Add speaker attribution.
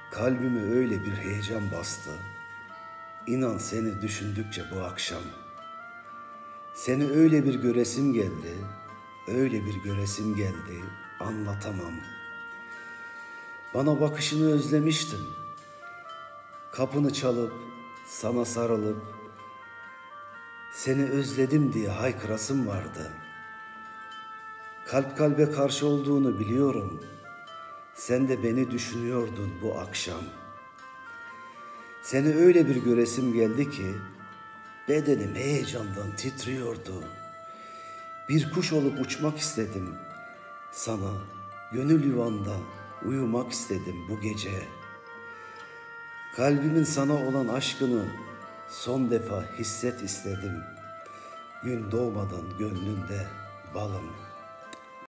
Speaker 1: Kalbimi öyle bir heyecan bastı. İnan seni düşündükçe bu akşam. Seni öyle bir göresim geldi, öyle bir göresim geldi, anlatamam. Bana bakışını özlemiştim. Kapını çalıp, sana sarılıp, seni özledim diye haykırasım vardı. Kalp kalbe karşı olduğunu biliyorum. Sen de beni düşünüyordun bu akşam. Seni öyle bir göresim geldi ki, bedenim heyecandan titriyordu. Bir kuş olup uçmak istedim. Sana gönül yuvanda uyumak istedim bu gece. Kalbimin sana olan aşkını son defa hisset istedim. Gün doğmadan gönlünde balım.